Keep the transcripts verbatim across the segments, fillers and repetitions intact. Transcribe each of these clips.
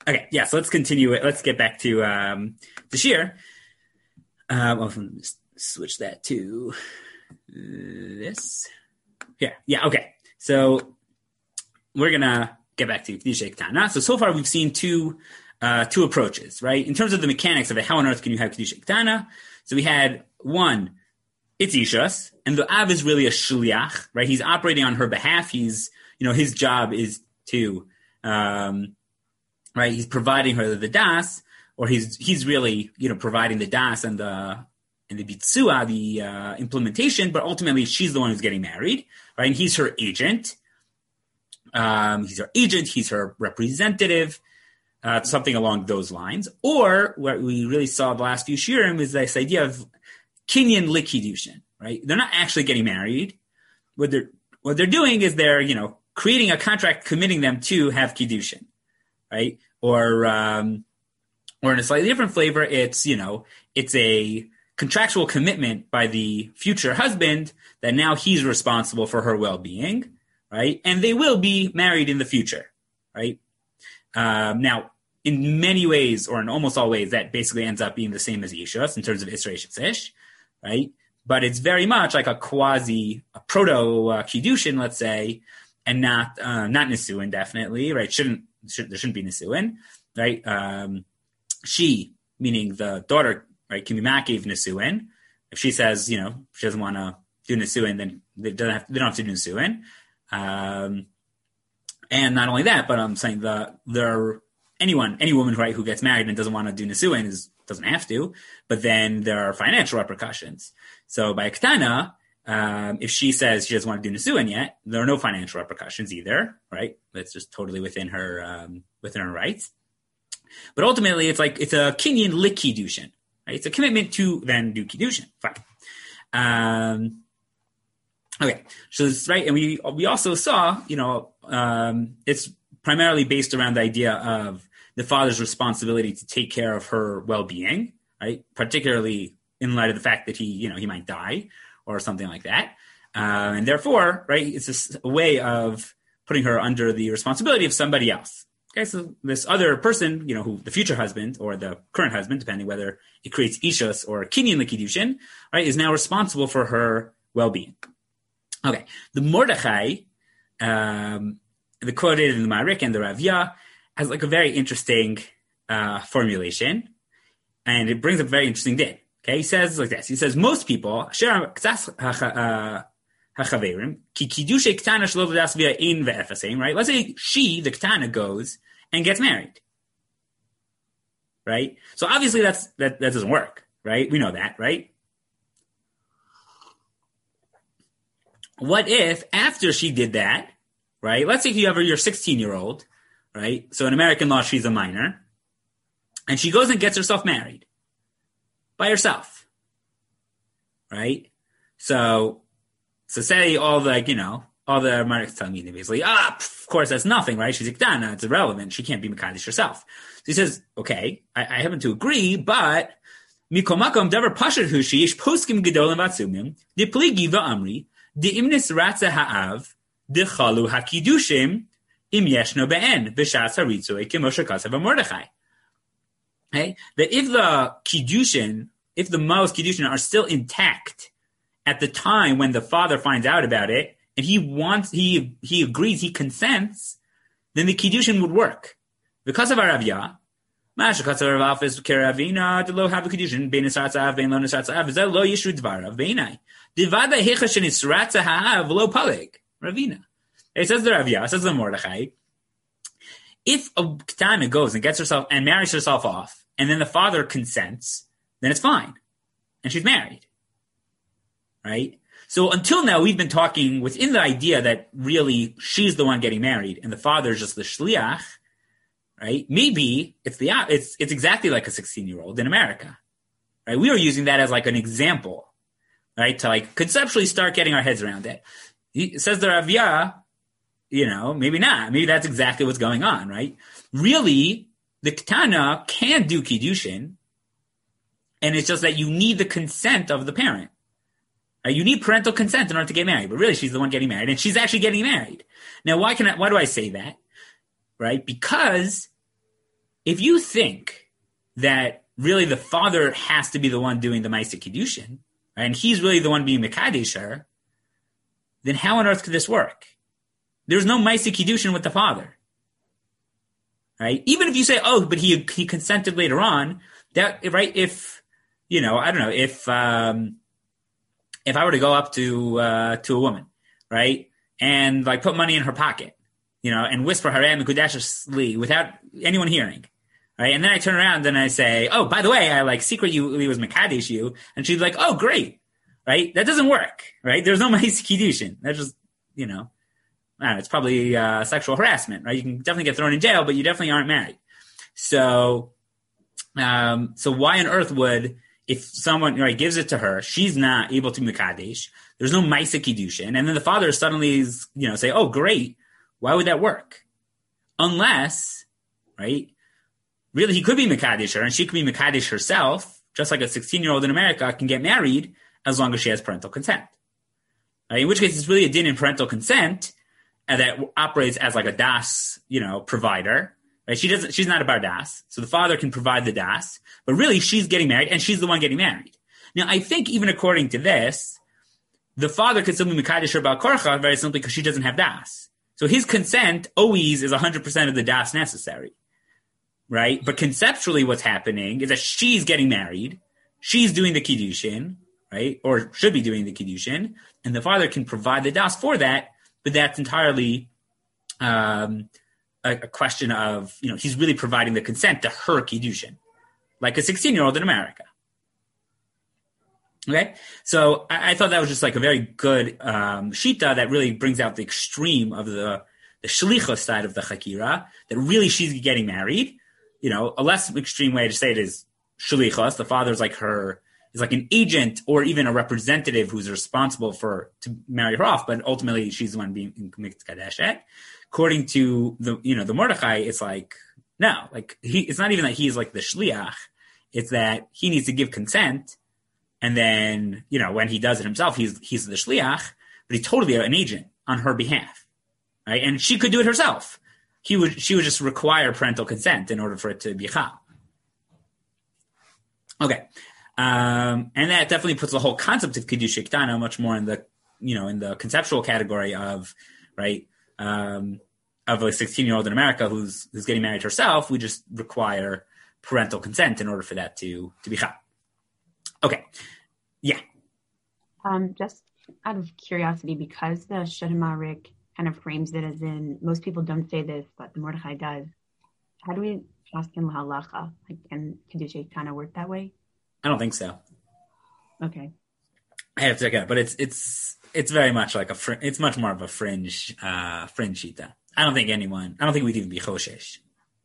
okay, yeah, so let's continue it. Let's get back to um, the shir. Um, I'll switch that to this. Yeah, yeah, okay. So we're going to get back to Kedusha Ketana. So, so far we've seen two uh, two approaches, right? In terms of the mechanics of it, how on earth can you have Kedusha Ketana? So we had one, it's Ishas, and the Av is really a shliach, right? He's operating on her behalf. He's, you know, his job is to, um, right, he's providing her the das, or he's he's really, you know, providing the das and the and the bitsua, the uh, implementation, but ultimately she's the one who's getting married, right? And he's her agent. Um, he's her agent. He's her representative. Uh, something along those lines. Or what we really saw the last few shiurim is this idea of kinyan likidushin, right? They're not actually getting married. What they're what they're doing is they're, you know, creating a contract committing them to have kiddushin, right? Or um, or in a slightly different flavor, it's, you know, it's a contractual commitment by the future husband that now he's responsible for her well-being, right? And they will be married in the future, right? Um, now, in many ways, or in almost all ways, that basically ends up being the same as Yishus in terms of Isra Shetzish, right? But it's very much like a quasi, a proto uh, kiddushin, let's say, and not uh, not Nisuin, definitely, right? Shouldn't, should, there shouldn't be Nisuin, right? Um, she, meaning the daughter, right, can be Makiv Nisuin. If she says, you know, she doesn't want to do Nisuin, then they don't have, they don't have to do Nisuin. Um, and not only that, but I'm saying the there anyone, any woman, right, who gets married and doesn't want to do Nisuin is doesn't have to, but then there are financial repercussions. So by Ketana, um, if she says she doesn't want to do Nisuin yet, there are no financial repercussions either, right? That's just totally within her um, within her rights. But ultimately, it's like it's a kinyan likidushin, right? It's a commitment to then do kiddushin. Fine. Um, okay, so it's right, and we we also saw, you know, um, it's primarily based around the idea of the father's responsibility to take care of her well-being, right? Particularly in light of the fact that he, you know, he might die or something like that, uh, and therefore, right, it's just a way of putting her under the responsibility of somebody else. Okay, so this other person, you know, who the future husband or the current husband, depending whether it creates ishus or kinyan likidushin, right, is now responsible for her well-being. Okay, the Mordechai, um, the quoted in the Marik and the Ravya, has like a very interesting uh, formulation, and it brings up a very interesting din. Okay, he says like this. He says most people, right? Let's say she, the Ketana, goes and gets married, right? So obviously that's that that doesn't work, right? We know that, right? What if after she did that, right? Let's say you have your sixteen-year-old, right? So in American law, she's a minor, and she goes and gets herself married by herself, right? So, so say all the, you know, all the Americans tell me basically, ah, of course that's nothing, right? She's a Ketana, it's irrelevant. She can't be Mekadesh herself. So he says, okay, I, I happen to agree, but mikomakom davar pashut hu sheyesh poskim gedolim vatzumim dipligi va'amri di'imnis ratza ha'av dichalu hakidushim im yeshno be'en b'shas haritzui k'moshe kasav Mordechai. Okay, that if the kiddushin, if the Maos kiddushin are still intact at the time when the father finds out about it, and he wants, he he agrees, he consents, then the kiddushin would work. Because of Aravya, Masha Katsav Rav is Keravina, the low have a kiddushin, Bein Nisratzav, Bein Lo Nisratzav, is that lo Yishu Dvarav, Beinai. Divada Hechashin Nisratza Ha'av, lo Palig, Ravina. It says the Ravya, it says the Mordechai. If a Ketana goes and gets herself and marries herself off, and then the father consents, then it's fine. And she's married. Right? So until now, we've been talking within the idea that really she's the one getting married and the father is just the shliach, right? Maybe it's the it's it's exactly like a sixteen-year-old in America, right? We were using that as like an example, right? To like conceptually start getting our heads around it. He says the Ravya, you know, maybe not. Maybe that's exactly what's going on, right? Really, the Ketana can do kiddushin, and it's just that you need the consent of the parent. Right? You need parental consent in order to get married, but really she's the one getting married, and she's actually getting married. Now, why can I, why do I say that? Right? Because if you think that really the father has to be the one doing the Ma'aseh Kiddushin, right, and he's really the one being Mekadesh her, then how on earth could this work? There's no Ma'aseh Kiddushin with the father. Right? Even if you say, oh, but he he consented later on, that right? If you know, I don't know, if um, if I were to go up to uh, to a woman, right, and like put money in her pocket, you know, and whisper Harei Mekudesh Li without anyone hearing, right, and then I turn around and I say, oh, by the way, I like secretly was Mekadesh you, and she's like, oh, great, right? That doesn't work, right? There's no Ma'aseh Kiddushin. That's just, you know. I don't know, it's probably uh, sexual harassment, right? You can definitely get thrown in jail, but you definitely aren't married. So, um, so why on earth would, if someone right gives it to her, she's not able to mekadesh, there's no Ma'aseh Kiddushin, and then the father suddenly is, you know, say, oh, great, why would that work? Unless, right, really he could be mekadesh her, and she could be mekadesh herself, just like a sixteen-year-old in America can get married as long as she has parental consent. Right? In which case, it's really a din in parental consent, and that operates as like a das, you know, provider, right? She doesn't, she's not a bar das, so the father can provide the das, but really she's getting married, and she's the one getting married. Now, I think even according to this, the father could still be mekadesh her bal korcha very simply because she doesn't have das. So his consent always is one hundred percent of the das necessary, right? But conceptually what's happening is that she's getting married, she's doing the kiddushin, right? Or should be doing the kiddushin, and the father can provide the das for that. But that's entirely um, a, a question of, you know, he's really providing the consent to her kiddushin, like a sixteen-year-old in America. Okay? So I, I thought that was just like a very good um, shita that really brings out the extreme of the, the shlichus side of the chakira, that really she's getting married. You know, a less extreme way to say it is shlichus. The father's like her, is like an agent or even a representative who's responsible for to marry her off, but ultimately she's the one being mikadeshet. According to the, you know, the Mordechai, it's like, no, like he, it's not even that he's like the shliach. It's that he needs to give consent. And then, you know, when he does it himself, he's, he's the shliach, but he's totally an agent on her behalf. Right. And she could do it herself. He would, she would just require parental consent in order for it to be chal. Okay. Um, and that definitely puts the whole concept of Kiddush Iktana much more in the, you know, in the conceptual category of, right, um, of a sixteen-year-old in America who's who's getting married herself. We just require parental consent in order for that to to be chal. Okay, yeah. Um, just out of curiosity, because the Shulchan Aruch kind of frames it as in most people don't say this, but the Mordechai does. How do we ask in lahalacha? Like, can Kiddush Iktana work that way? I don't think so. Okay. I have to check it out, but it's it's it's very much like a fr- it's much more of a fringe uh, fringe shita. I don't think anyone. I don't think we'd even be choshesh.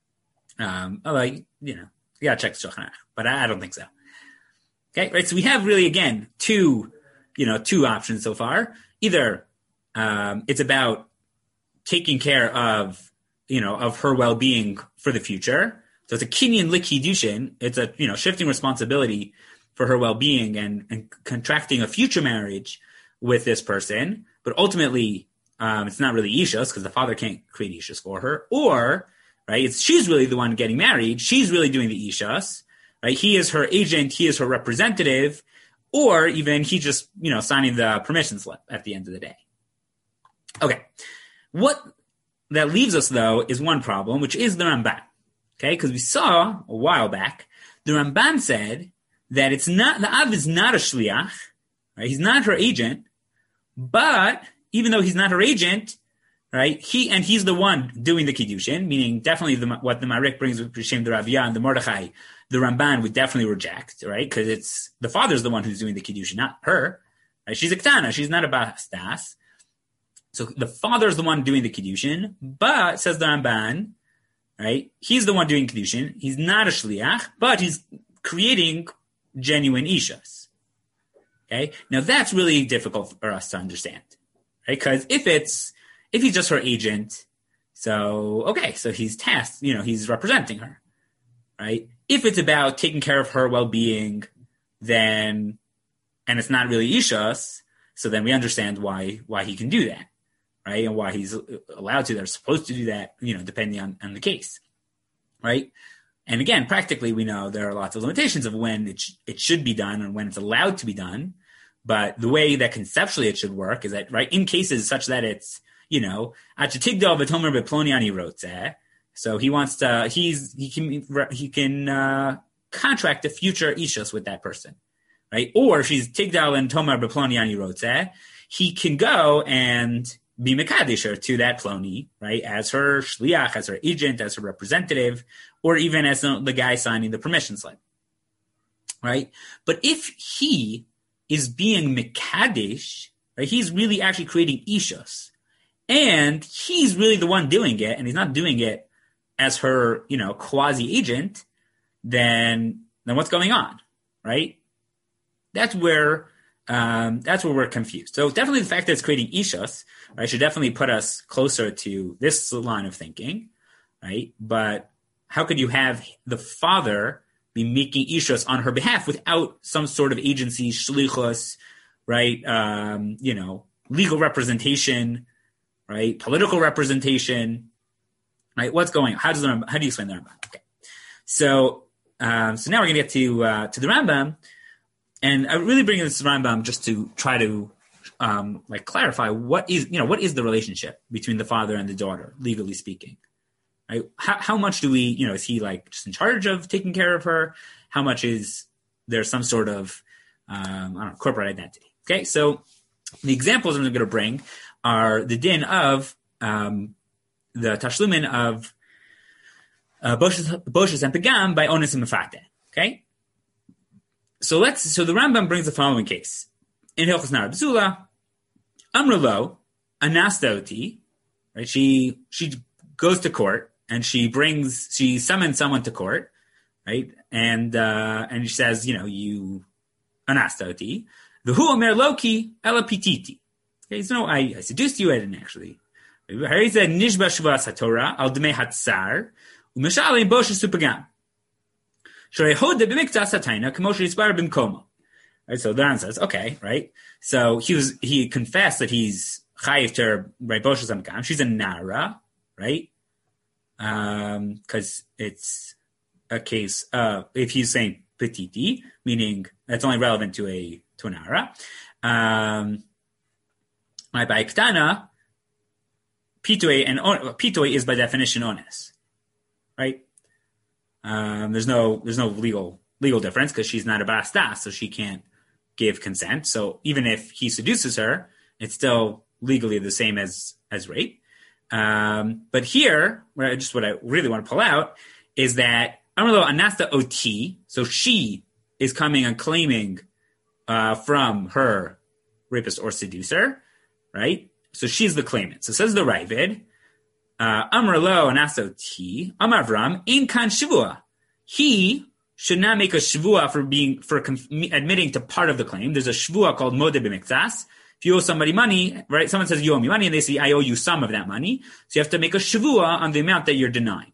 Um, although you know, you gotta check the Shulchan Aruch, but I, I don't think so. Okay, right. So we have really again two, you know, two options so far. Either um, it's about taking care of, you know, of her well-being for the future. So it's a kinyan likidushin. It's a, you know, shifting responsibility for her well-being and, and contracting a future marriage with this person. But ultimately, um, it's not really ishus because the father can't create ishus for her. Or, right, it's she's really the one getting married. She's really doing the ishus, right? He is her agent. He is her representative. Or even he just, you know, signing the permission slip at the end of the day. Okay. What that leaves us, though, is one problem, which is the Ramban. Okay, because we saw a while back, the Ramban said that it's not, the Av is not a shliach, right? He's not her agent, but even though he's not her agent, right, he, and he's the one doing the kiddushin, meaning definitely the, what the Marik brings with Shem the Raviyah and the Mordechai, the Ramban would definitely reject, right? Because it's, the father's the one who's doing the kiddushin, not her. Right? She's a ktana, she's not a bastas. So the father's the one doing the kiddushin, but, says the Ramban, right? He's the one doing Kiddushin. He's not a shliach, but he's creating genuine ishas. Okay? Now that's really difficult for us to understand. Right? Because if it's, if he's just her agent, so, okay, so he's tasked, you know, he's representing her. Right? If it's about taking care of her well-being, then, and it's not really ishas, so then we understand why, why he can do that. Right, and why he's allowed to, they're supposed to do that, you know, depending on, on the case, right? And again, practically, we know there are lots of limitations of when it, sh- it should be done and when it's allowed to be done. But the way that conceptually it should work is that, right, in cases such that it's, you know, so he wants to, he's, he can, he can, uh, contract a future ishus with that person, right? Or if she's tigdal and tomar beploni ani rotzeh, he can go and be mekadisher to that ploni, right? As her shliach, as her agent, as her representative, or even as the, the guy signing the permission slip, right? But if he is being mekadish, right? He's really actually creating ishus, and he's really the one doing it, and he's not doing it as her, you know, quasi agent. Then, then what's going on, right? That's where um, that's where we're confused. So definitely the fact that it's creating ishus, right, should definitely put us closer to this line of thinking, right? But how could you have the father be making ishus on her behalf without some sort of agency, shlichus, right? Um, you know, legal representation, right? Political representation, right? What's going on? How does the Rambam, how do you explain the Rambam? Okay, so um, so now we're going to get to uh, to the Rambam, and I really bring this Rambam just to try to um, like clarify what is you know what is the relationship between the father and the daughter, legally speaking. Right? How, how much do we, you know, is he like just in charge of taking care of her? How much is there some sort of, um, I don't know, corporate identity? Okay, so the examples I'm going to bring are the din of um, the tashlumin of uh, boshes and pegam by onis and mefate. Okay, so let's. So the Rambam brings the following case in Hilchos Nar B'zula. Amrlo anastaoti, right? She she goes to court. And she brings, she summons someone to court, right? And uh, and she says, you know, you anastoti, the hu omer loki ela pititi. Okay, so no, I, I seduced you. I didn't actually. He said nishba shvas haTorah al dmei hatzar umeshalein boshes supagam. Shrei hoda b'miktas hatayna k'moshe yispar b'mkomo. Right, so the Ran says, okay, right. So he was he confessed that he's chayiv to her, right? Boshes hamkam. She's a nara, right? Because um, it's a case of if he's saying petiti, meaning that's only relevant to a to an ara. Um, by ktana, pitoi and pitoi is by definition ones, right? Um, there's no there's no legal legal difference because she's not a basta, so she can't give consent. So even if he seduces her, it's still legally the same as as rape. Um, but here, where just what I really want to pull out is that Amrlo Anasta Ot, so she is coming and claiming uh, from her rapist or seducer, right? So she's the claimant. So says the Ravid, uh, Amrlo Anasta Ot, Amavram, Ein Kan Shivua. He should not make a shivua for being for com- admitting to part of the claim. There's a shivua called Modeh B'Miktas. If you owe somebody money, right? Someone says you owe me money, and they say I owe you some of that money. So you have to make a shavua on the amount that you're denying.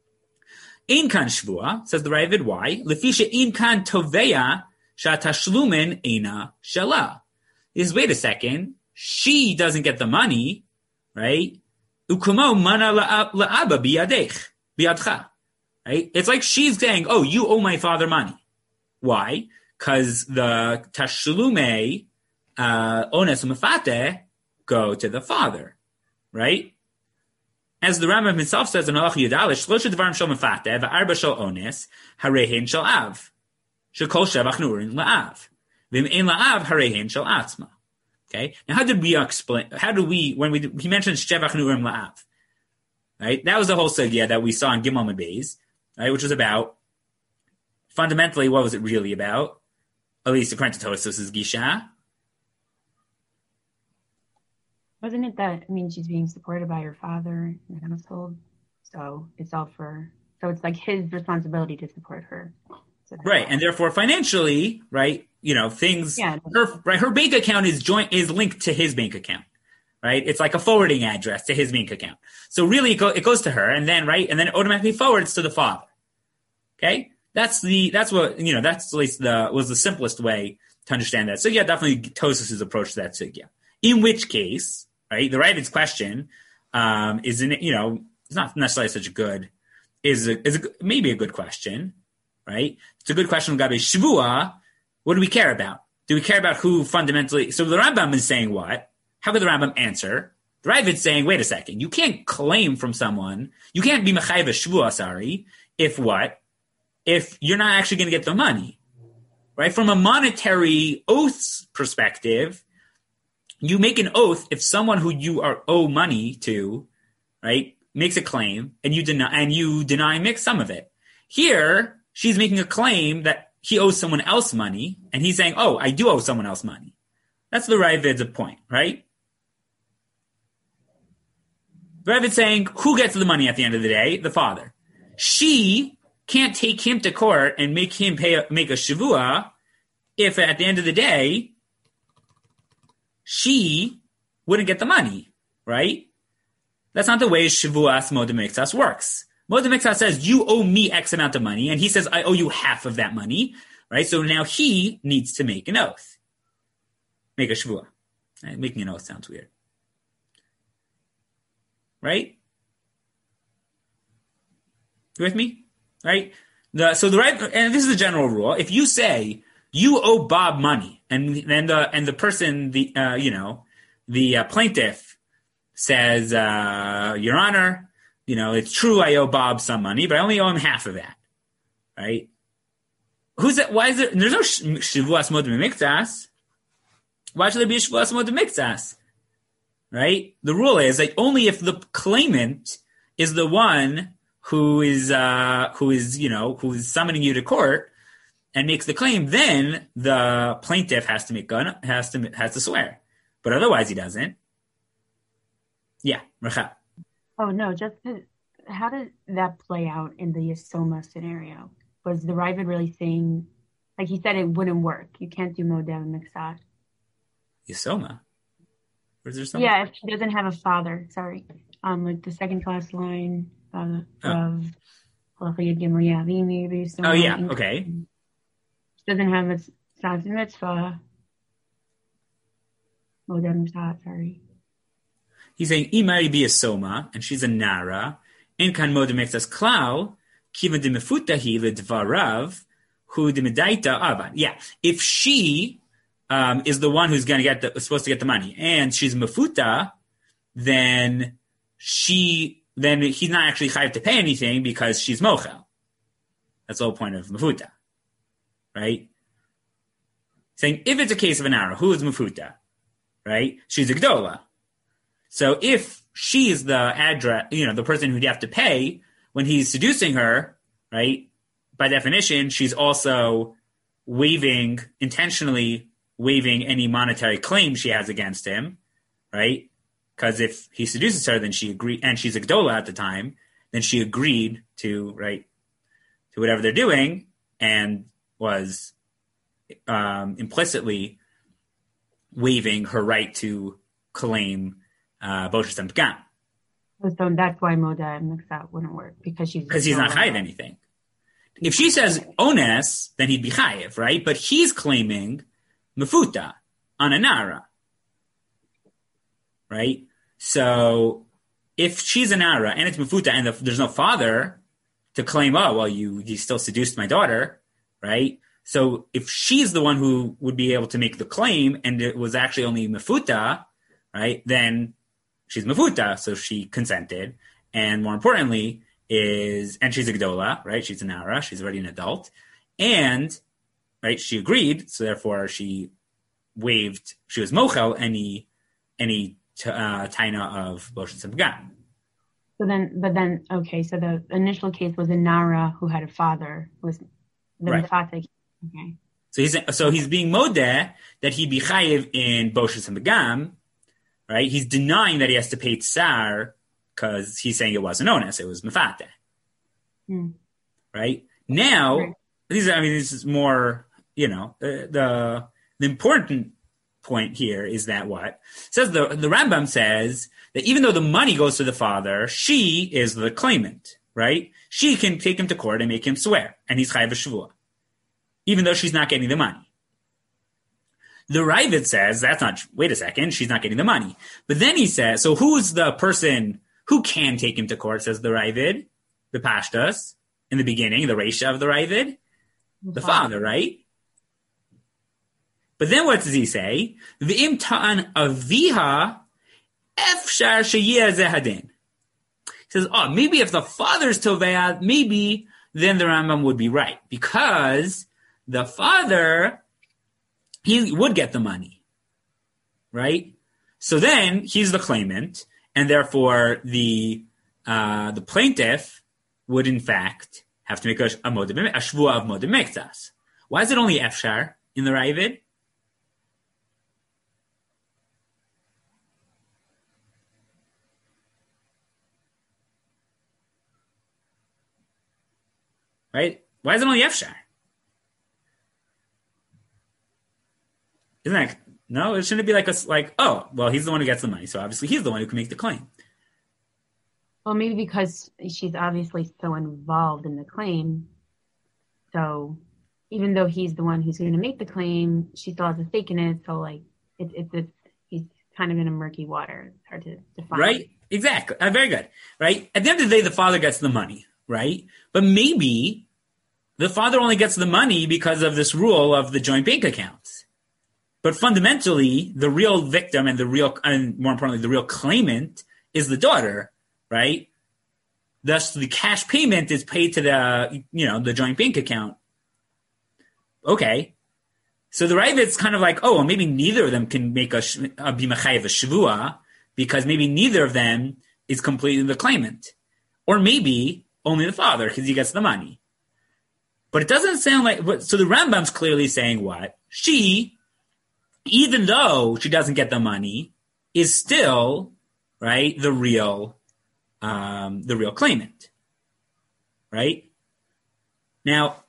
Ein kan shavua, says the Ravid. Why? Lefisha ein kan toveya shatashlumin eina shala. Is wait a second, she doesn't get the money, right? Ukumo mana la'aba biyadech biyadcha, right? It's like she's saying, oh, you owe my father money. Why? Because the tashlume Uh, ones umefate go to the father, right? As the Rambam himself says in Halach Yudalish, Shlosha Devarim Shel Mefate v'Arba Shel Ones Harehin Shel Av Shekol Shevach Nurin La'av V'Im Ein La'av Harehin Shel Atzma. Okay, now how did we explain? How do we when we he mentioned Shevach Nurin La'av, right? That was the whole sugya that we saw in Gimel and Beis, right? Which was about fundamentally what was it really about? At least according to Tosfos' Gisha. Wasn't it that, I mean, she's being supported by her father in the household, so it's all for, so it's like his responsibility to support her. So right, and therefore financially, right, you know, things, yeah. her, right, her bank account is joint, is linked to his bank account, right? It's like a forwarding address to his bank account. So really, it, go, it goes to her, and then, right, and then it automatically forwards to the father. Okay? That's the, that's what, you know, that's at least the, was the simplest way to understand that. So yeah, definitely Tosfos' approach to that sugya. In which case, right, the Ravid's question um, is, in, you know, it's not necessarily such a good is a, is a, maybe a good question, right? It's a good question. Gabi Shavua, what do we care about? Do we care about who fundamentally? So the Rambam is saying what? How could the Rambam answer? The Ravid's saying, wait a second, you can't claim from someone, you can't be mechayev Shavua, sorry, if what? If you're not actually going to get the money, right? From a monetary oaths perspective, you make an oath if someone who you are owe money to, right, makes a claim and you deny and you deny mix some of it. Here, she's making a claim that he owes someone else money, and he's saying, "Oh, I do owe someone else money." That's the Ravid's point, right? The Ravid's saying, "Who gets the money at the end of the day? The father." She can't take him to court and make him pay a, make a shavua if at the end of the day she wouldn't get the money, right? That's not the way Shavuas Moed Miktsas works. Moed Miktsas says, you owe me X amount of money, and he says, I owe you half of that money, right? So now he needs to make an oath. Make a Shavua. Right? Making an oath sounds weird. Right? You with me? Right? The, so the right, and this is the general rule. If you say, you owe Bob money, and then the, and the person, the, uh, you know, the uh, plaintiff, says, uh, Your Honor, you know, it's true I owe Bob some money, but I only owe him half of that, right? Who's that? Why is there, there's no Shavuas Moed Miktsas. Why should there be a Shavuas Moed Miktsas? Right? The rule is like only if the claimant is the one who is, uh, who is, you know, who is summoning you to court and makes the claim, then the plaintiff has to make gun, has to, has to swear. But otherwise he doesn't. Yeah, Rachel. Oh, no, just to, how did that play out in the Yasoma scenario? Was the Ravid really saying, like he said, it wouldn't work? You can't do Modeh Miktsas. Yasoma? Or is there something? Yeah, if she doesn't have a father, sorry. Um, like the second class line uh, oh. of Oh, yeah, okay. She doesn't have a Saz Mitzvah. Modeh Miktsas, sorry. He's saying, Imari be a soma, and she's a nara, in kan Moed Miktsas klal, kiva de mefutahi ledvarav, hu de medaita avad. Yeah, if she um, is the one who's going to get the, supposed to get the money, and she's mefuta, then she, then he's not actually chayav to pay anything because she's mochel. That's the whole point of mefuta, right? Saying, if it's a case of a nara, who is mefuta, right? She's a gdola. So if she is the address, you know, the person who'd have to pay when he's seducing her, right? By definition, she's also waiving, intentionally waiving any monetary claim she has against him, right? Because if he seduces her, then she agreed, and she's a gdola at the time, then she agreed to, right, to whatever they're doing, and was um, implicitly waiving her right to claim Uh, Boshas and Pagam. So that's why Modeh Miktsas wouldn't work, because she's because he's not chayiv anything. If she says ones, then he'd be chayiv, right? But he's claiming mefuta on a nara, right? So if she's a nara and it's mefuta and the, there's no father to claim, oh well, you you still seduced my daughter, right? So if she's the one who would be able to make the claim and it was actually only mefuta, right? Then she's mefuta, so she consented, and more importantly is, and she's a gdola, right? She's a nara, she's already an adult, and right, she agreed, so therefore she waived, she was mochel any any uh, taina of Boshas and Pagam. So then, but then, okay, so the initial case was a nara who had a father, who was the right. Mefatek. Okay. So he's so he's being modeh that he be chayiv in Boshas and Pagam. Right, he's denying that he has to pay tsar because he's saying it wasn't ones, it was mefateh. Hmm. Right now, right. these I mean, this is more, you know, the, the the important point here is that what it says the the Rambam says that even though the money goes to the father, she is the claimant. Right, she can take him to court and make him swear, and he's chayav shavua, even though she's not getting the money. The Ravid says, that's not, wait a second, she's not getting the money. But then he says, so who's the person who can take him to court, says the Ravid? the Pashtas in the beginning, the Reisha of the Ravid? The father, right? But then what does he say? V'im ta'an aviha efshar sheyeh zeh hadin. He says, oh, maybe if the father's tovea, maybe then the Rambam would be right. Because the father, he would get the money. Right? So then he's the claimant, and therefore the uh, the plaintiff would in fact have to make a, a, modem, a shvua of modem mekzas. Why is it only efshar in the Ravid? Right? Why is it only efshar? Isn't that no? It shouldn't be like a like oh well he's the one who gets the money, so obviously he's the one who can make the claim. Well, maybe because she's obviously so involved in the claim, so even though he's the one who's going to make the claim, she still has a stake in it. So like it's it's it's he's kind of in a murky water. It's hard to define. Right? Exactly. Uh, very good. Right? At the end of the day, the father gets the money. Right? But maybe the father only gets the money because of this rule of the joint bank accounts. But fundamentally, the real victim and the real, and more importantly, the real claimant is the daughter, right? Thus, the cash payment is paid to the, you know, the joint bank account. Okay. So the Ravid's kind of like, oh, well, maybe neither of them can make a, a bimachayev a shvua because maybe neither of them is completely the claimant. Or maybe only the father because he gets the money. But it doesn't sound like, so the Rambam's clearly saying what? She, even though she doesn't get the money, is still, right, the real, um, the real claimant, right? Now,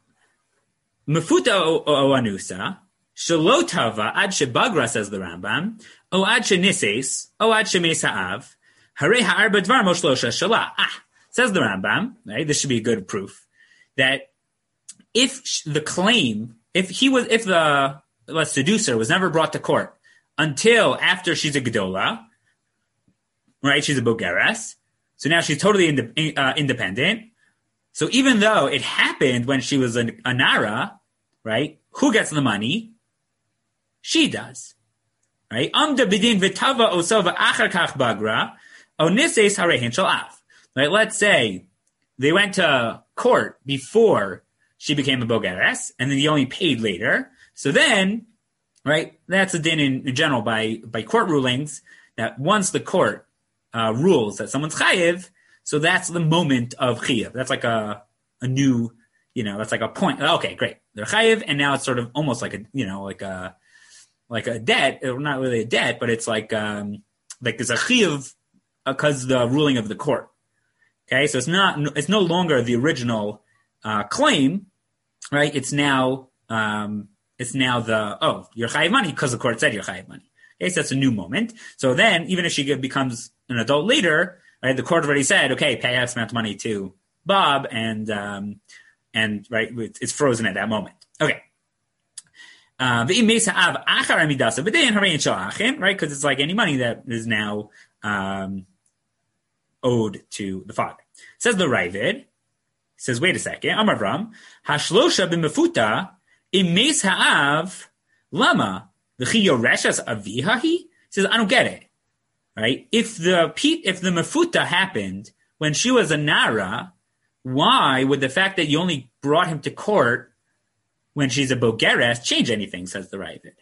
mefuta o anusa, shelo tava ad shebagra, says the Rambam, o ad shenises, o ad shemesa'av, harei ha'arba dvar moshlosha shala. Ah, says the Rambam, right? This should be a good proof that if the claim, if he was, if the the seducer was never brought to court until after she's a gedola, right? She's a bogeres. So now she's totally ind- uh, independent. So even though it happened when she was a, a nara, right? Who gets the money? She does, right? Amda bidin v'tava osova achar kach bagra onises harehin shalav. Right? Let's say they went to court before she became a bogeres, and then he only paid later. So then, right, that's a din in, in general by, by court rulings that once the court uh, rules that someone's chayiv, so that's the moment of chayiv. That's like a a new, you know, that's like a point. Okay, great. They're chayiv, and now it's sort of almost like a, you know, like a like a debt. Or not really a debt, but it's like um, like there's a chayiv because the ruling of the court. Okay, so it's not, it's no longer the original uh, claim, right? It's now. Um, It's now the, oh, you're chayiv money because the court said you're chayiv money. Okay, so that's a new moment. So then, even if she becomes an adult later, right, the court already said, okay, pay X amount of money to Bob, and, um, and right, it's frozen at that moment. Okay. Uh, right, because it's like any money that is now um, owed to the father. Says the Ravid, says, wait a second, Amar Avram, hashlosha b'mefuta, Imes ha'av lama v'chi yoreshas avihahi says I don't get it, right? If the if the mefuta happened when she was a nara, why would the fact that you only brought him to court when she's a bogeres change anything? Says the Ravid,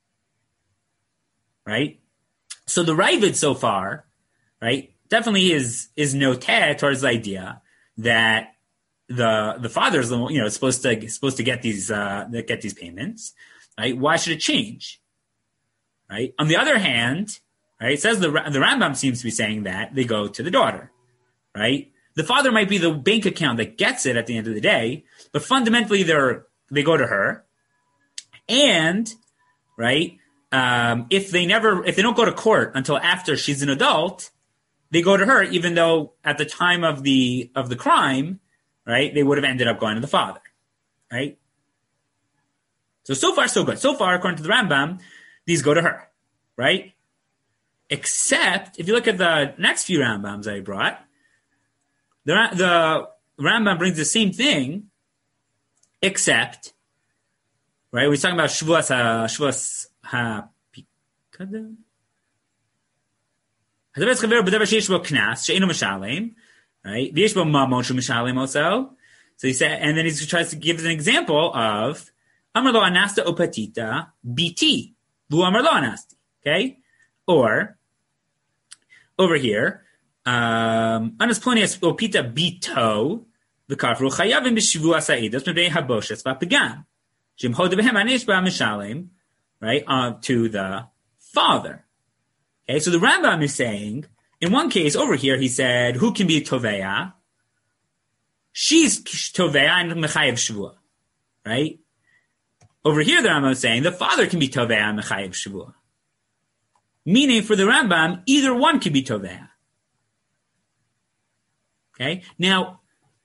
right? So the Ravid so far, right, definitely is is noted towards the idea that the the father is the you know supposed to supposed to get these uh, get these payments, right? Why should it change, right? On the other hand, right, it says the the Rambam seems to be saying that they go to the daughter, right? The father might be the bank account that gets it at the end of the day, but fundamentally they're they go to her, and right, um, if they never if they don't go to court until after she's an adult, they go to her, even though at the time of the of the crime, right, they would have ended up going to the father, right? So, so far, so good. So far, according to the Rambam, these go to her, right? Except, if you look at the next few Rambams I brought, the the Rambam brings the same thing, except, right? We're talking about Shavuos ha Shavuos ha Pikada. Right? So he said, and then he tries to give an example of Amar lo anasta opatita biti vu amar lo anasti. Okay, or over here, um, anas plonias opita bito v'kafru chayavim b'shivuas ha'edos mebei haboshes v'apigam shim hoda b'hem anish b'amishalim, right, uh, to the father. Okay, so the Rambam is saying, in one case over here, he said, who can be Toveya? She's Toveya and Mechayev Shavua, right? Over here, the Rambam is saying, the father can be Toveya and Mechayev Shavua. Meaning, for the Rambam, either one can be Toveya. Okay, now,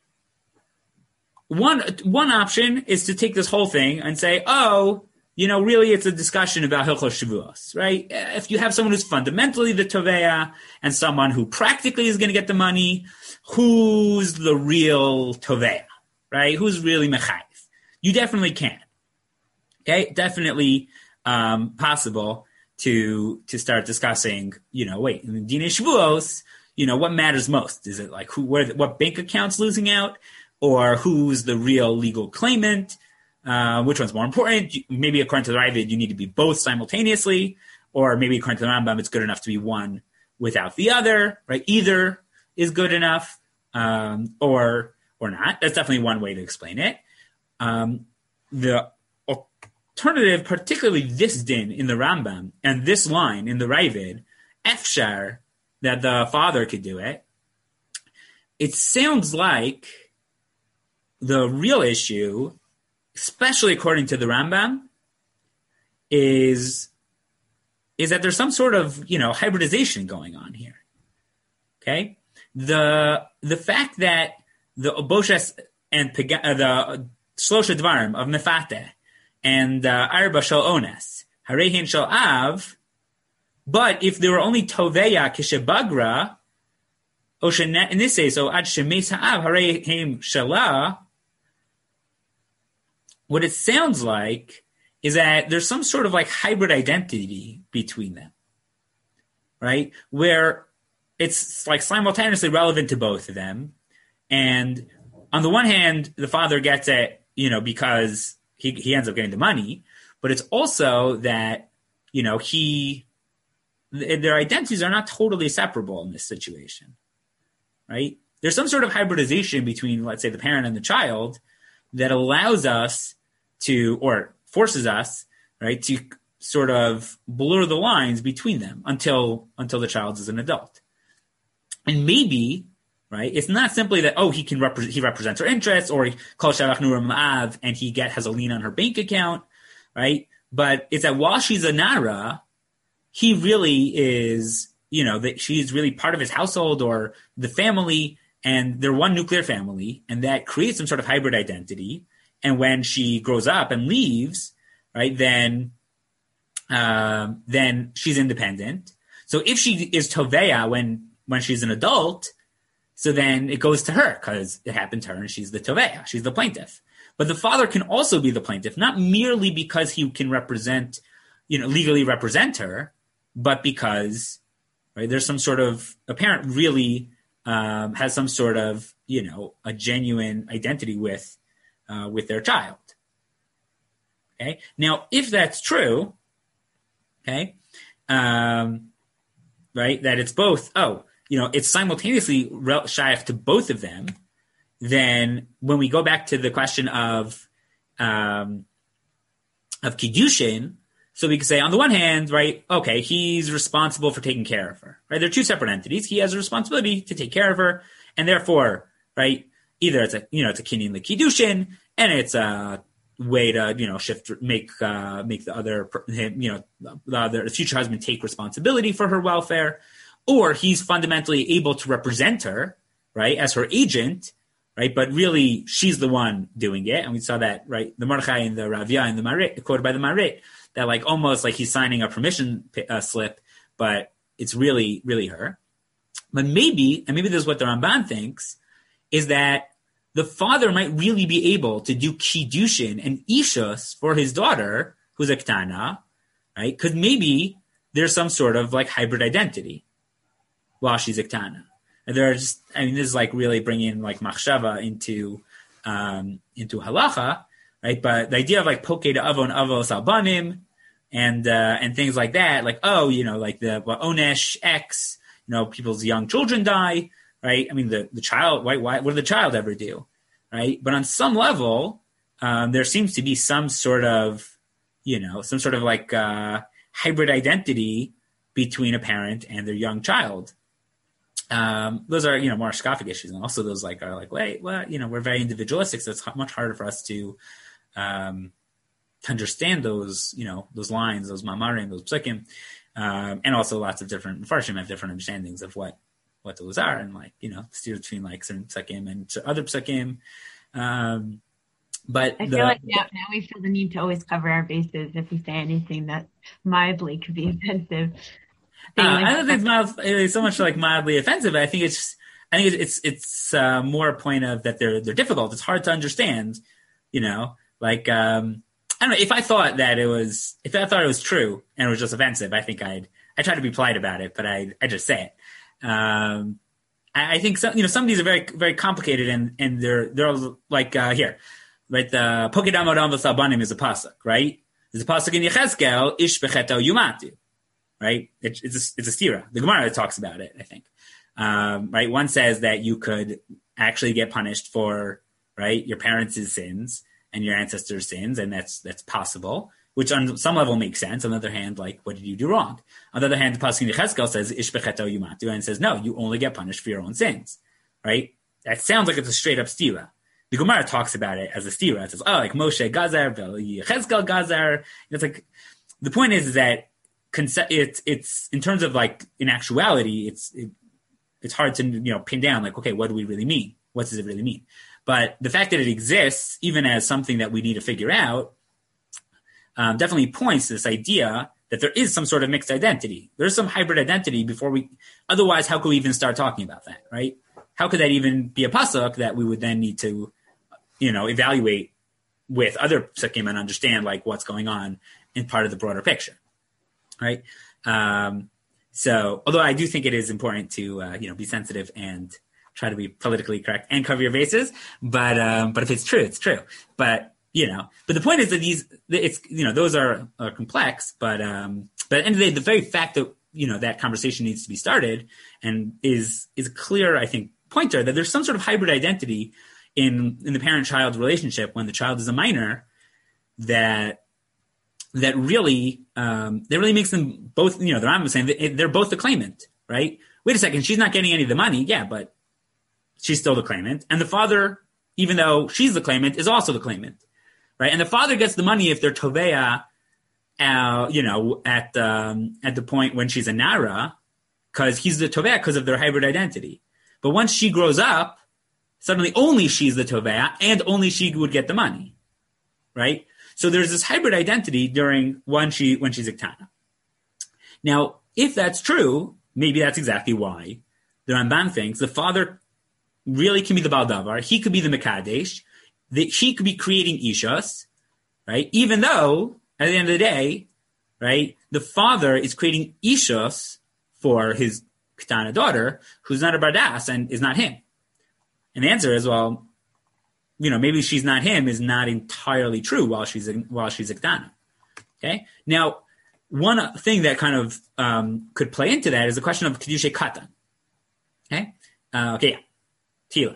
one, one option is to take this whole thing and say, oh, you know, really it's a discussion about Hilchos Shavuos, right? If you have someone who's fundamentally the Toveya and someone who practically is going to get the money, who's the real Toveya, right? Who's really Mechayev? You definitely can. Okay? Definitely um, possible to to start discussing, you know, wait, in the Dinei Shavuos, you know, what matters most? Is it like who, where, what bank account's losing out? Or who's the real legal claimant? Uh, which one's more important? Maybe according to the Ravid, you need to be both simultaneously, or maybe according to the Rambam, it's good enough to be one without the other, right? Either is good enough, um, or or not. That's definitely one way to explain it. Um, the alternative, particularly this din in the Rambam and this line in the Ravid, efshar, that the father could do it. It sounds like the real issue, especially according to the Rambam, is, is that there's some sort of, you know, hybridization going on here. Okay? The the fact that the Oboshes and uh, the Shlosha Dvarim of Mefateh and uh, Arba Shal Ones, Harehin Shal Av, but if there were only Toveya Kishebagra, Oshen, in this case, so Ad Shemes Ha'av Harehin Shalah, what it sounds like is that there's some sort of like hybrid identity between them, right? Where it's like simultaneously relevant to both of them. And on the one hand, the father gets it, you know, because he, he ends up getting the money, but it's also that, you know, he, their identities are not totally separable in this situation, right? There's some sort of hybridization between, let's say, the parent and the child that allows us to, or forces us, right, to sort of blur the lines between them until until the child is an adult. And maybe, right, it's not simply that, oh, he can repre- he represents her interests, or kol shavach nuram av, and he get has a lien on her bank account, right? But it's that while she's a nara, he really is, you know, that she's really part of his household or the family, and they're one nuclear family, and that creates some sort of hybrid identity. And when she grows up and leaves, right, then um, then she's independent. So if she is Toveya when when she's an adult, so then it goes to her because it happened to her and she's the Toveya, she's the plaintiff. But the father can also be the plaintiff, not merely because he can represent, you know, legally represent her, but because, right, there's some sort of, a parent really um, has some sort of, you know, a genuine identity with Uh, with their child. Okay. Now, if that's true, okay, um, right, that it's both, oh, you know, it's simultaneously re- shaykh to both of them, then when we go back to the question of um, of kiddushin, so we can say on the one hand, right, okay, he's responsible for taking care of her, right? They're two separate entities. He has a responsibility to take care of her, and therefore, right, either it's a, you know, it's a kinyan l'kiddushin, and it's a way to, you know, shift, make, uh, make the other, you know, the other, the future husband take responsibility for her welfare, or he's fundamentally able to represent her, right, as her agent, right, but really she's the one doing it, and we saw that, right, the Mordechai and the Ravya and the Marit, quoted by the Marit, that like almost like he's signing a permission uh, slip, but it's really, really her. But maybe, and maybe this is what the Ramban thinks, is that the father might really be able to do kiddushin and ishus for his daughter, who's a ktana, right? Because maybe there's some sort of like hybrid identity while she's a ktana. And there are just, I mean, this is like really bringing like machshava into um, into halacha, right? But the idea of like poke to avon avos albanim and uh, and things like that, like oh, you know, like the well, onesh x, you know, people's young children die, right? I mean, the the child, why, why, what did the child ever do, right? But on some level, um, there seems to be some sort of, you know, some sort of like uh, hybrid identity between a parent and their young child. Um, those are, you know, more shkafic issues. And also those like are like, wait, well, you know, we're very individualistic. So it's much harder for us to, um, to understand those, you know, those lines, those mamarim, those psukim. Um, and also lots of different farshim have different understandings of what, what those are. And like, you know, steer between like certain psukim and other psukim. Um, but I the, feel like now, now we feel the need to always cover our bases if we say anything that mildly could be offensive. Uh, I don't think it's, mild, it's so much like mildly offensive. I think it's, I think it's, it's uh, more a point of that they're they're difficult. It's hard to understand, you know. Like um, I don't know if I thought that it was, if I thought it was true and it was just offensive, I think I'd I try to be polite about it, but I I just say it. Um, I, I think some, you know, some of these are very very complicated and and they're they're like uh, here, right? The Pokedam Adam V'Salbanim is a pasuk, right? There's a pasuk in Yechezkel Ish Becheto Yumatu. Right? It, it's a, it's a stira. The Gemara talks about it, I think. Um, right? One says that you could actually get punished for, right, your parents' sins and your ancestors' sins, and that's that's possible, which on some level makes sense. On the other hand, like, what did you do wrong? On the other hand, the pasuk in Yechezkel says, Ish becheto yumatu, and says, no, you only get punished for your own sins. Right? That sounds like it's a straight up stira. The Gemara talks about it as a stira. It says, oh, like Moshe Gazar, Yechezkel Gazar. It's like, the point is that It's it's in terms of like in actuality, it's it, it's hard to you know pin down like okay, what do we really mean? What does it really mean? But the fact that it exists, even as something that we need to figure out, um, definitely points to this idea that there is some sort of mixed identity. There's some hybrid identity before we. Otherwise, how could we even start talking about that? Right? How could that even be a pasuk that we would then need to, you know, evaluate with other psukim and understand like what's going on in part of the broader picture? Right. Um, so, although I do think it is important to, uh, you know, be sensitive and try to be politically correct and cover your bases. But, um, but if it's true, it's true. But, you know, but the point is that these, it's, you know, those are, are complex, but, um, but at the end of the day, the very fact that, you know, that conversation needs to be started and is, is a clear, I think, pointer that there's some sort of hybrid identity in, in the parent-child relationship when the child is a minor that, that really, um, that really makes them both, you know, the Rambam is saying they're both the claimant, right? Wait a second, she's not getting any of the money. Yeah, but she's still the claimant. And the father, even though she's the claimant, is also the claimant, right? And the father gets the money if they're Toveya, uh, you know, at, um, at the point when she's a Nara, because he's the Toveya because of their hybrid identity. But once she grows up, suddenly only she's the Toveya and only she would get the money, right? So there's this hybrid identity during when she when she's a ktana. Now, if that's true, maybe that's exactly why the Ramban thinks the father really can be the Baldavar. He could be the Mekadesh. That he could be creating Ishas, right? Even though, at the end of the day, right, the father is creating Ishas for his ktana daughter, who's not a Bardas and is not him. And the answer is, well, you know, maybe she's not him is not entirely true while she's while she's a ktana. Okay. Now, one thing that kind of um, could play into that is the question of kedushay katan. Okay. Uh, okay. Yeah. Tila.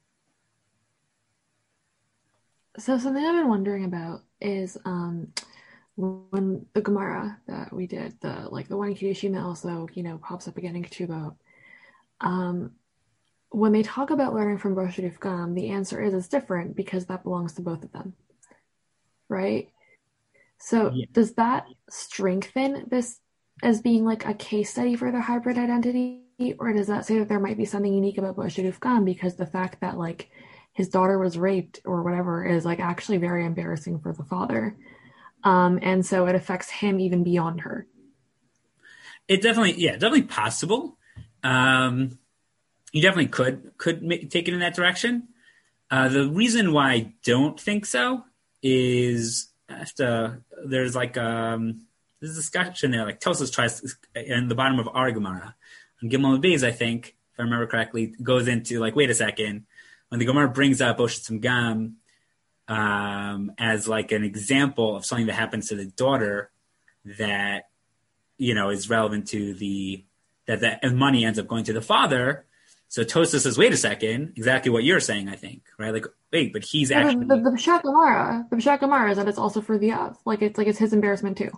So something I've been wondering about is um, when the Gemara that we did, the like the one in Kiddushin that also you know pops up again in Ketubot. Um, when they talk about learning from Rosh Hashanah, the answer is it's different because that belongs to both of them, right? So yeah. Does that strengthen this as being like a case study for their hybrid identity, or does that say that there might be something unique about Rosh Hashanah because the fact that like his daughter was raped or whatever is like actually very embarrassing for the father, um, and so it affects him even beyond her? It definitely, yeah, definitely possible. Um, you definitely could could make, take it in that direction. Uh, the reason why I don't think so is after there's like um, there's a discussion there. Like Tosfos tries in the bottom of our Gemara on Gimel Beis, I think, if I remember correctly, goes into like, wait a second, when the Gemara brings up Oshet Gam um, as like an example of something that happens to the daughter that you know is relevant to the that the money ends up going to the father. So Tosfos says, wait a second, exactly what you're saying, I think, right? Like, wait, but he's yeah, actually... The, the, the B'shat Gemara, the B'shat Gemara is that it's also for the Av. Like, it's like it's his embarrassment, too.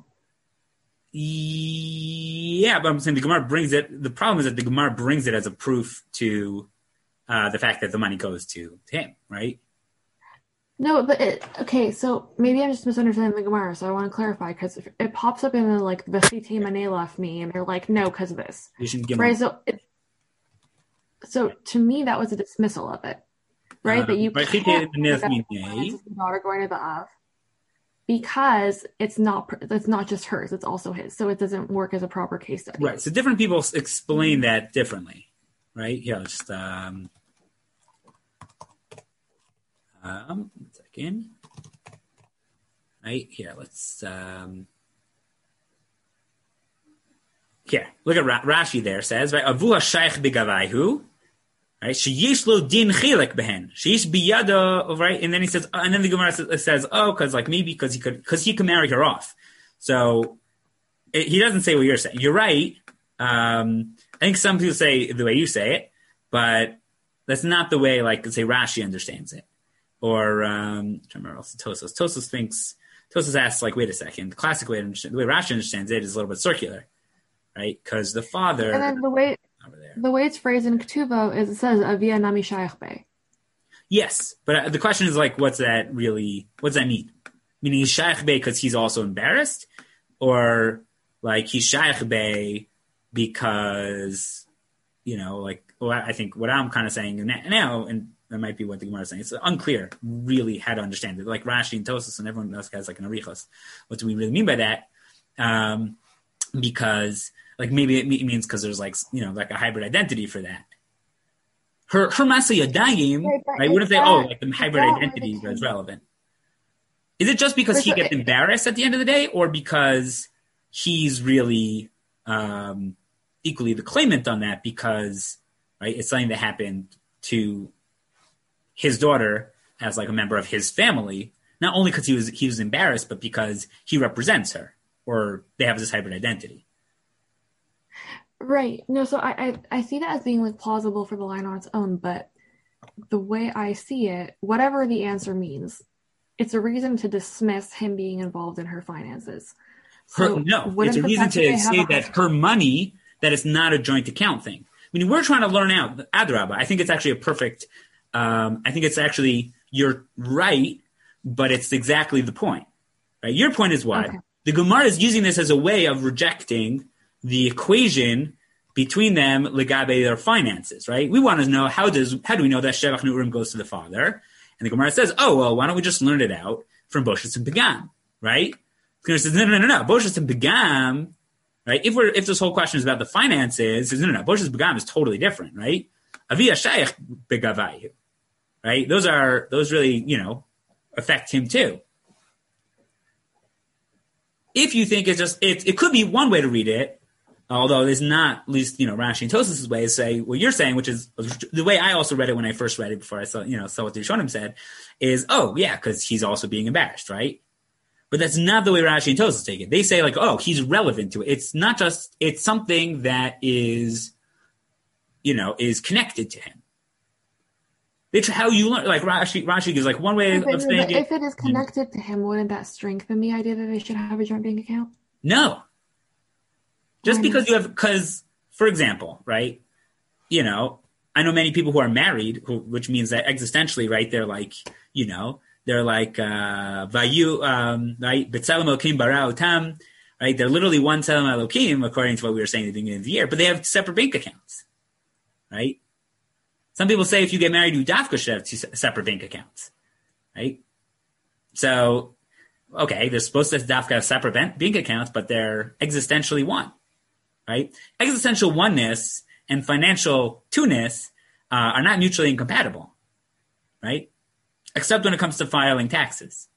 Yeah, but I'm saying the Gemara brings it... The problem is that the Gemara brings it as a proof to uh, the fact that the money goes to, to him, right? No, but it... Okay, so maybe I'm just misunderstanding the Gemara, so I want to clarify, because it pops up in the, like, the Chitei Maneh left me, and they're like, no, because of this. You shouldn't give right, so... It, So to me, that was a dismissal of it, right? Uh, that you right, can't the daughter going to the Av because it's not it's not just hers; it's also his. So it doesn't work as a proper case study. Right. So different people explain that differently, right? Yeah. Just um, um, one second. Right here. Let's um. Here, look at Rashi there says, right, Avu ha-shaykh b'gavayhu, right, sheyesh lo din chilek behen, sheyesh biyado, right, and then he says, uh, and then the Gemara says, says oh, because like maybe because he could, because he could marry her off. So it, he doesn't say what you're saying. You're right. Um, I think some people say the way you say it, but that's not the way, like, say Rashi understands it, or um, I remember also Tosfos. Tosfos thinks Tosfos asks, like, wait a second, the classic way to understand, the way Rashi understands it is a little bit circular. Right, because the father. And then the way the way it's phrased in Ketuvo is it says Avia Nami Shaykh Bey. Yes, but the question is like, what's that really? What's that mean? Meaning he's Shaykh Bey because he's also embarrassed, or like he's Shaykh Bey because you know, like well, I think what I'm kind of saying now, and that might be what the Gemara is saying. It's unclear really how to understand it. Like Rashi and Tosfos and everyone else has like an arichos. What do we really mean by that? Um, because like maybe it means because there's like you know like a hybrid identity for that. Her her Masa Yadayim, right? right? What if they oh like the hybrid identity is relevant? Is it just because he gets embarrassed at the end of the day, or because he's really um, equally the claimant on that? Because right, it's something that happened to his daughter as like a member of his family, not only because he was he was embarrassed, but because he represents her, or they have this hybrid identity. Right. No, so I, I, I see that as being like plausible for the line on its own, but the way I see it, whatever the answer means, it's a reason to dismiss him being involved in her finances. So her, no, it's a reason to say that her money, that it's not a joint account thing. I mean, we're trying to learn out Adrabah. I think it's actually a perfect, um, I think it's actually, you're right, but it's exactly the point. Right? Your point is what? Okay. The Gemara is using this as a way of rejecting the equation between them legabe their finances, right? We want to know how does how do we know that Shevach Nurim goes to the father? And the Gemara says, oh, well, why don't we just learn it out from Boshas and Begam, right? The Gemara says, no, no, no, no, Boshas and Begam, right? If we're if this whole question is about the finances, says, no, no, no, Boshas and Begam is totally different, right? Avia Shaykh Begavayu, right? Those are those really, you know, affect him too. If you think it's just it, it could be one way to read it. Although it's not, at least, you know, Rashi and Tosfos' way is say what you're saying, which is the way I also read it when I first read it before I saw, you know, saw what the Rishonim said, is, oh, yeah, because he's also being embarrassed, right? But that's not the way Rashi and Tosfos take it. They say, like, oh, he's relevant to it. It's not just, it's something that is, you know, is connected to him. It's how you learn, like, Rashi, Rashi gives, like, one way if of it, saying it. If it is connected to him, wouldn't that strengthen the idea that they should have a joint bank account? No. Just because you have, because, for example, right, you know, I know many people who are married, who, which means that existentially, right, they're like, you know, they're like, uh, Vayu, um, right, B'Tselem Elokim bara otam, right, they're literally one Tselem Elokim, according to what we were saying at the beginning of the year, but they have separate bank accounts, right? Some people say if you get married, you dafka should have two separate bank accounts, right? So, okay, they're supposed to dafka have separate bank accounts, but they're existentially one. Right? Existential oneness and financial two-ness uh, are not mutually incompatible, right? Except when it comes to filing taxes.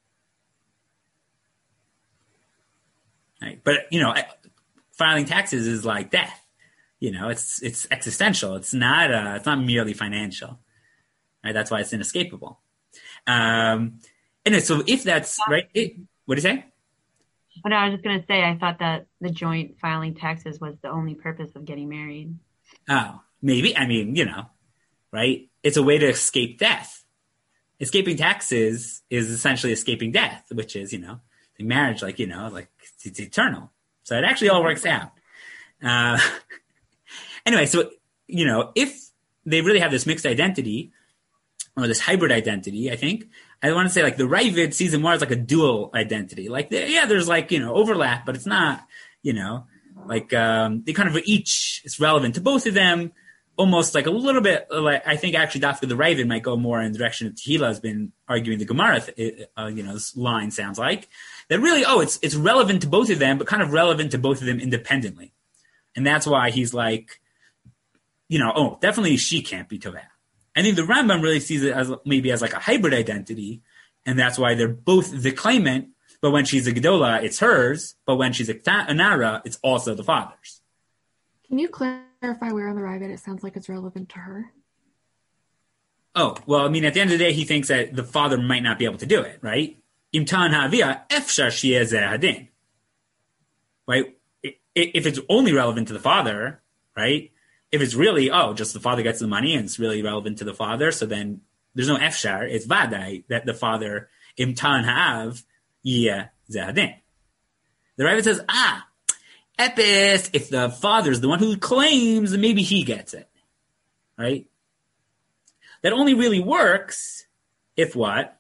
Right? But, you know, filing taxes is like death. You know, it's it's existential. It's not uh, it's not merely financial. Right? That's why it's inescapable. Um, anyway, so if that's right, it, what do you say? But I was just going to say, I thought that the joint filing taxes was the only purpose of getting married. Oh, maybe. I mean, you know, right? It's a way to escape death. Escaping taxes is essentially escaping death, which is, you know, the marriage, like, you know, like it's eternal. So it actually all works out. Uh, anyway, so, you know, if they really have this mixed identity or this hybrid identity, I think, I want to say like the Ravid sees it more as like a dual identity. Like, yeah, there's like, you know, overlap, but it's not, you know, like um, they kind of each, it's relevant to both of them. Almost like a little bit, like I think actually Dafka the Ravid might go more in the direction of Tehillah has been arguing the Gemara, uh, you know, this line sounds like. That really, oh, it's it's relevant to both of them, but kind of relevant to both of them independently. And that's why he's like, you know, oh, definitely she can't be Tovah. I think the Rambam really sees it as maybe as like a hybrid identity, and that's why they're both the claimant, but when she's a Gedola, it's hers, but when she's a, a Nara, it's also the father's. Can you clarify where on the Ravid it sounds like it's relevant to her? Oh, well, I mean, at the end of the day, he thinks that the father might not be able to do it, right? Imtan ha'avia efshar sheyeh zeh hadin. Right? If it's only relevant to the father, right? If it's really, oh, just the father gets the money and it's really relevant to the father, so then there's no efshar. It's vadai that the father, imtan ha'av, yeh zeh hadin. The Ravid says, ah, Epis, if the father's the one who claims, then maybe he gets it. Right? That only really works if what?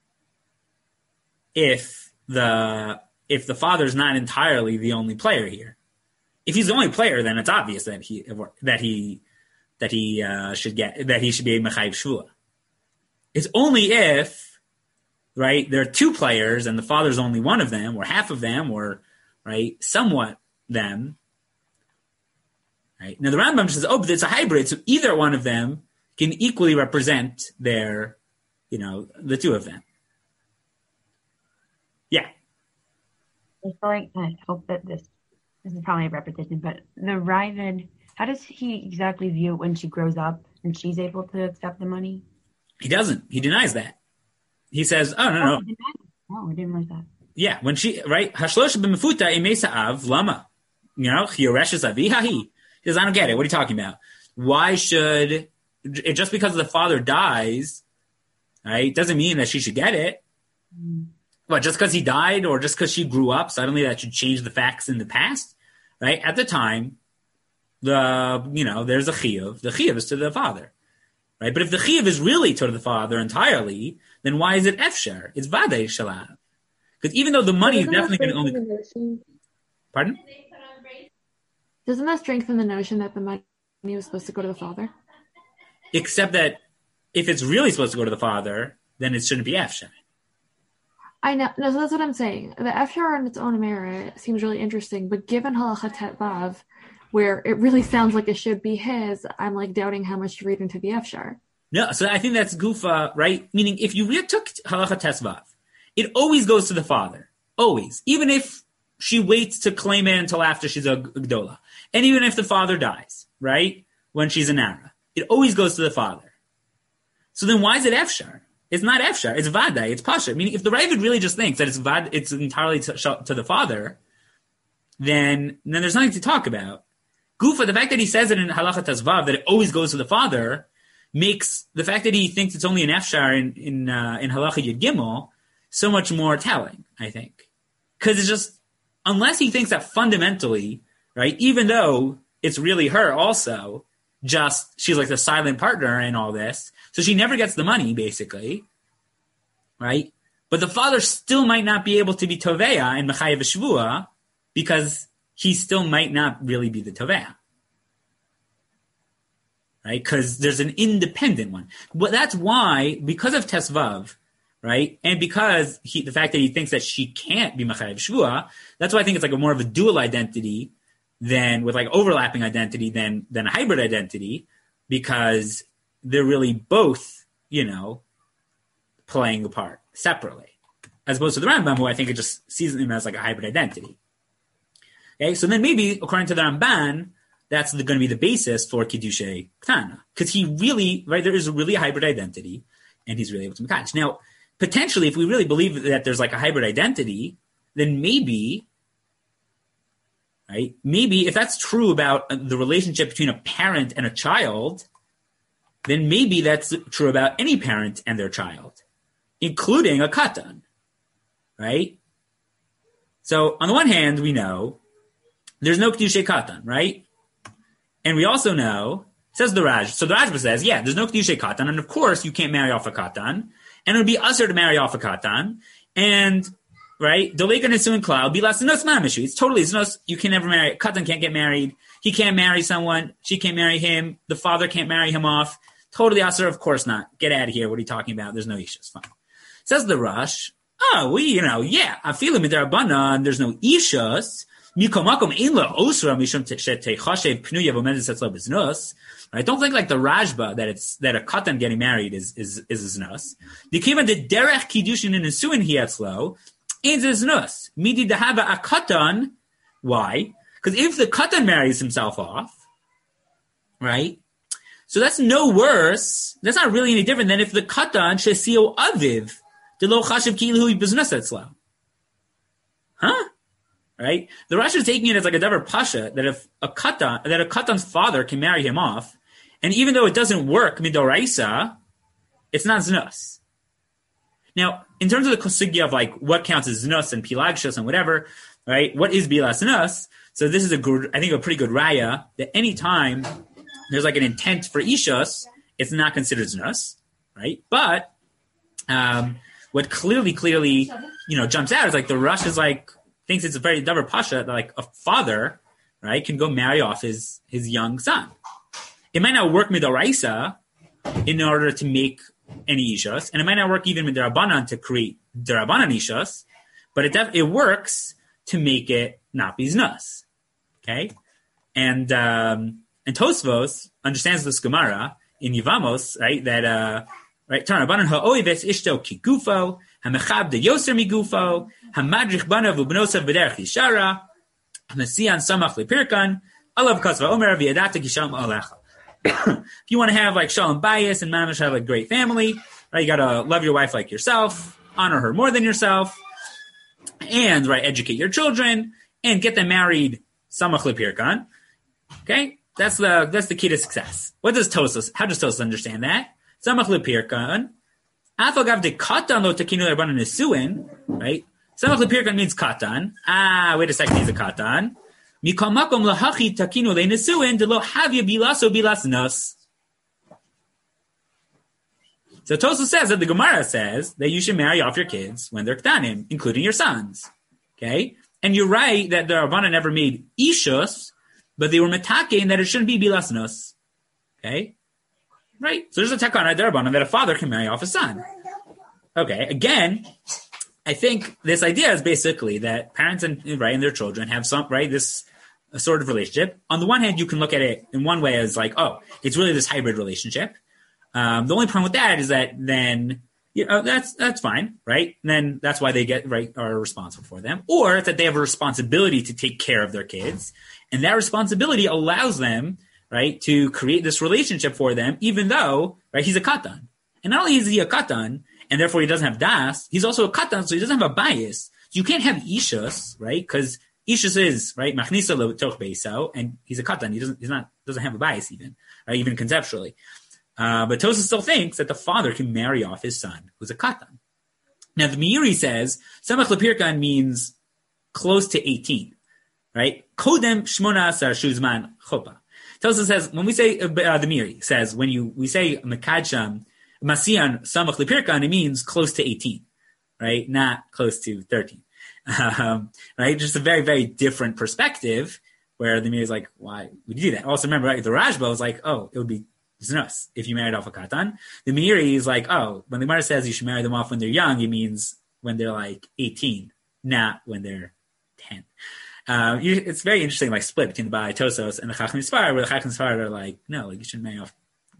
If the if the father's not entirely the only player here. If he's the only player, then it's obvious that he that he that he uh, should get that he should be a mechayiv shvua. It's only if, right, there are two players and the father's only one of them, or half of them, or right, somewhat them. Right now, the Rambam says, "Oh, but it's a hybrid, so either one of them can equally represent their, you know, the two of them." Yeah. I feel like I hope that this this is probably a repetition, but the Ravid, how does he exactly view it when she grows up and she's able to accept the money? He doesn't. He denies that. He says, "Oh no, no." Oh, I didn't realize that. Yeah, when she right, Hashlosh b'mefuta imesa'av lama, you know, chiyoreshes aviha he. He says, "I don't get it. What are you talking about? Why should it just because the father dies, right? Doesn't mean that she should get it." Mm. What, just because he died or just because she grew up, suddenly that should change the facts in the past, right? At the time, the, you know, there's a chiyuv. The chiyuv is to the father, right? But if the chiyuv is really to the father entirely, then why is it efshar? It's vadei shalav. Because even though the money is definitely going to only... Pardon? Doesn't that strengthen the notion that the money was supposed to go to the father? Except that if it's really supposed to go to the father, then it shouldn't be efshar. I know. No, so that's what I'm saying. The efshar on its own merit seems really interesting, but given halacha tet vav, where it really sounds like it should be his, I'm like doubting how much to read into the efshar. No, so I think that's gufa, right? Meaning, if you re- took halacha tet vav, it always goes to the father, always, even if she waits to claim it until after she's a gdola, and even if the father dies, right, when she's a nara, it always goes to the father. So then, why is it efshar? It's not efshar. It's vadai. It's pasha. Meaning, if the Ravid really just thinks that it's vad, it's entirely to, to the father, then then there's nothing to talk about. Gufa, the fact that he says it in halacha tazvav that it always goes to the father, makes the fact that he thinks it's only an efshar in in uh, in halacha yud gimel so much more telling. I think because it's just unless he thinks that fundamentally, right, even though it's really her also. Just, she's like the silent partner in all this. So she never gets the money, basically. Right? But the father still might not be able to be Toveya in Mechayev Shvua because he still might not really be the Toveya. Right? Because there's an independent one. Well, that's why, because of Tesvav, right? And because he, the fact that he thinks that she can't be Mechayev Shvua, that's why I think it's like a more of a dual identity than with like overlapping identity than than a hybrid identity, because they're really both, you know, playing a part separately. As opposed to the Rambam, who I think it just sees them as like a hybrid identity. Okay, so then maybe, according to the Ramban, that's going to be the basis for Kiddushay Ktana. Because he really, right, there is really a hybrid identity, and he's really able to Mekadosh. Now, potentially, if we really believe that there's like a hybrid identity, then maybe, right, maybe if that's true about the relationship between a parent and a child, then maybe that's true about any parent and their child, including a Katan. Right? So, on the one hand, we know there's no Kedushay Katan, right? And we also know, says the Raj, so the Rajba says, yeah, there's no Kedushay Katan, and of course you can't marry off a Katan, and it would be usher to marry off a Katan, and, right, Dolega Nesuin Klal, Bilas Nos Mamishu, it's totally, it's nos, you can never marry, Katan can't get married, he can't marry someone, she can't marry him, the father can't marry him off, totally usher, of course not, get out of here, what are you talking about, there's no issues, fine. Says the Rush, oh, we, you know, yeah, I feel him in Darabanan, there's no ishas. Mikomakom inla osra mishum techashev pnuya v'mezes etzlo b'znos. I don't think like the Rajba that it's that a katan getting married is is is znos. Dikivan de derech kiddushin in nesuin hi etzlo is znos. Midi dehava a katan. Why? Because if the katan marries himself off, right? So that's no worse. That's not really any different than if the katan shesio aviv. Huh? Right? The Rosh is taking it as like a davar pasha that if a katan, that a katan's father can marry him off, and even though it doesn't work midoraisa, it's not znus. Now, in terms of the sugya of like what counts as znus and pilagshus and whatever, right? What is bilas znus? So this is a good, I think, a pretty good raya that any time there's like an intent for ishus, it's not considered znus, right? But um, what clearly, clearly, you know, jumps out is like the Rush is like, thinks it's a very davar pasha that like a father, right, can go marry off his, his young son. It might not work midoraisa in order to make any ishas, and it might not work even midarabanan to create darabanan ishas, but it def- it works to make it not be znus. Okay? And, um, and Tosfos understands this Gemara in Yevamos, right, that, uh, right? Tanabanan ha'oives ishto kigufo, hamechab de yoser migufo, hamadrich banav ubnosav b'derech yishara, hamasian samach lepirkan, alav kasva omer v'yadata kishalom alecha. If you want to have like shalom bayis and mamish have a great family, right? You gotta love your wife like yourself, honor her more than yourself, and right, educate your children and get them married samach lepirkan. Okay, that's the that's the key to success. What does Tosfos? How does Tosfos understand that? Samach lepirkan. Afagav de katan lo takinu l'rabanan nesuin. Right. Samach lepirkan means katan. Ah, wait a second. He's a katan. Mikol makom lahachi takinu le nesuin de lo havya bilaso bilas nos. So Tosfos says that the Gemara says that you should marry off your kids when they're ktanim, including your sons. Okay, and you're right that the Rabbanan never made ishus, but they were metakein that it shouldn't be bilas nos. Okay. Right? So there's a takana derabanan that a father can marry off a son. Okay, again, I think this idea is basically that parents and right and their children have some right this sort of relationship. On the one hand, you can look at it in one way as like, oh, it's really this hybrid relationship. Um, the only problem with that is that then you know that's that's fine, right? And then that's why they get right are responsible for them, or it's that they have a responsibility to take care of their kids, and that responsibility allows them. Right, to create this relationship for them, even though, right, he's a katan. And not only is he a katan, and therefore he doesn't have das, he's also a katan, so he doesn't have a bias. So you can't have ishus, right, because ishus is, right, machnisa lo toch beiso, and he's a katan, he doesn't, he's not, doesn't have a bias even, right, even conceptually. Uh, but Tosfos still thinks that the father can marry off his son, who's a katan. Now the Meiri says, samach lepirkan means close to eighteen, right? Kodem shmona asar shuzman chopa. Tosfos says when we say uh, the Meiri says when you we say mekadsham masian samach lepirkan, it means close to eighteen, right? Not close to thirteen, um, right? Just a very very different perspective where the Meiri is like, why would you do that? Also remember, right? The Rajba was like, oh, it would be znus if you married off a katan. The Meiri is like, oh, when the Gemara says you should marry them off when they're young, it means when they're like eighteen, not when they're ten. Uh, you, it's very interesting, like split between the Baalei Tosfos and the Chachmei Sfarad, where the Chachmei Sfarad are like, no, like you shouldn't marry off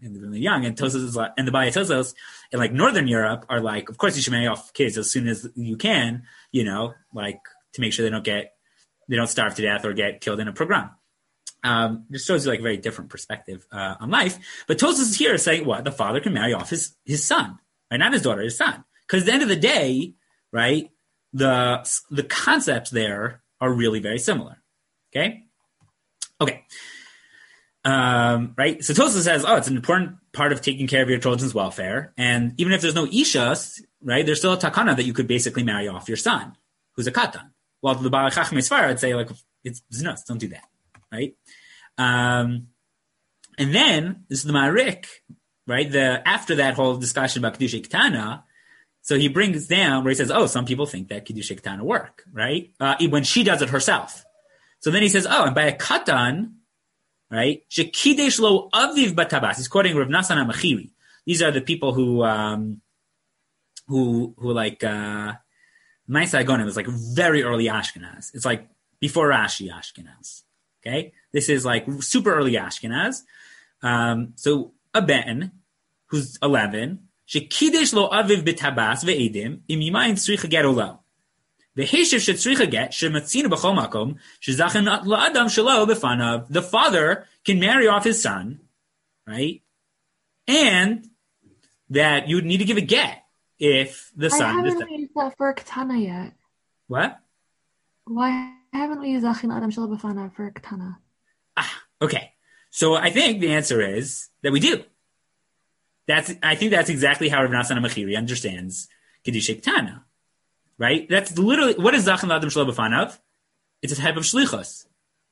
and they're really young. And Tosfos is like, and the Baalei Tosfos in like Northern Europe are like, of course you should marry off kids as soon as you can, you know, like to make sure they don't get, they don't starve to death or get killed in a pogrom. Um, this shows you like a very different perspective uh, on life. But Tosfos is here saying what? The father can marry off his, his son, right? Not his daughter, his son. Because at the end of the day, right, the the concepts there are really very similar. Okay? Okay. Um, right? So Tosfos says, oh, it's an important part of taking care of your children's welfare. And even if there's no ishas, right, there's still a takana that you could basically marry off your son, who's a katan. While the Baalei Chachmei Sfara would say, like, it's zinos, don't do that. Right? Um, and then, this is the Ma'arik, right? The after that whole discussion about Kedusha Ketana, so he brings down where he says, oh, some people think that Kedusha Ketana work, right? Uh, when she does it herself. So then he says, oh, and by a Katan, right? Shekidesh lo aviv batabas. He's quoting Rav Nassan HaMachiri. These are the people who, um, who, who like, uh, Maaseh Agonim is like very early Ashkenaz. It's like before Rashi Ashkenaz. Okay? This is like super early Ashkenaz. Um, so a ben, who's eleven, shekidesh lo aviv b'tabas ve'edim, im yimayim tzricha get olam. Ve'heshiv shetzricha get, shematzina b'chol makom, shezachin la'adam shelo b'fanav. The father can marry off his son, right? And that you would need to give a get if the son... Why haven't we used that for a katana yet? What? Why haven't we used Zachin Adam Shelo B'fanav for a katana? Ah, okay. So I think the answer is that we do. That's I think that's exactly how Rav Nassan HaMachiri understands Kedusha Ketana, right? That's literally, what is Zachin Adam Shelo B'fanav? It's a type of shlichus.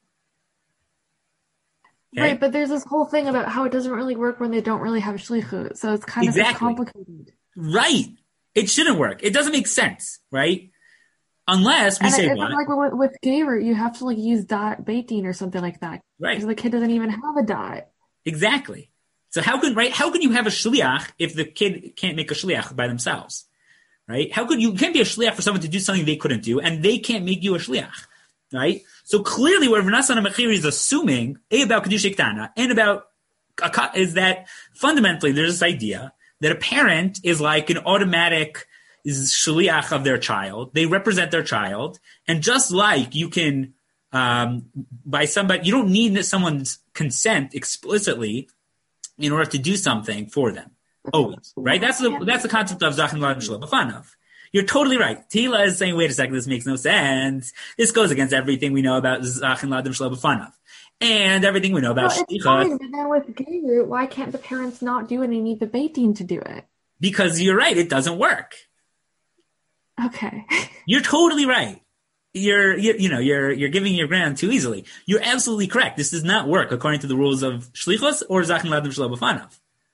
Okay? Right, but there's this whole thing about how it doesn't really work when they don't really have shlichut, so it's kind exactly. of complicated. Right. It shouldn't work. It doesn't make sense, right? Unless we and say it, what? Like with, with Gever, you have to like use dot baiting or something like that. Right. Because the kid doesn't even have a dot. Exactly. So how can right? How can you have a shliach if the kid can't make a shliach by themselves? Right? How could you, you can't be a shliach for someone to do something they couldn't do, and they can't make you a shliach, right? So clearly, what Rav Nassan HaMachiri is assuming a about Kedusha Ketana and about is that fundamentally there's this idea that a parent is like an automatic is shliach of their child. They represent their child, and just like you can um, by somebody, you don't need someone's consent explicitly in order to do something for them. Always, right? That's the that's the concept of Zachin L'Adam Shelo B'fanav. You're totally right. Tila is saying, wait a second, this makes no sense. This goes against everything we know about Zachin L'Adam Shelo B'fanav. And everything we know about well, it's Shlichus. fine, but then with Gever, why can't the parents not do it and need the baiting to do it? Because you're right, it doesn't work. Okay. You're totally right. You're, you're, you know, you're, you're giving your ground too easily. You're absolutely correct. This does not work according to the rules of Shlichus or Zachin L'Adam Shelo B'fanav.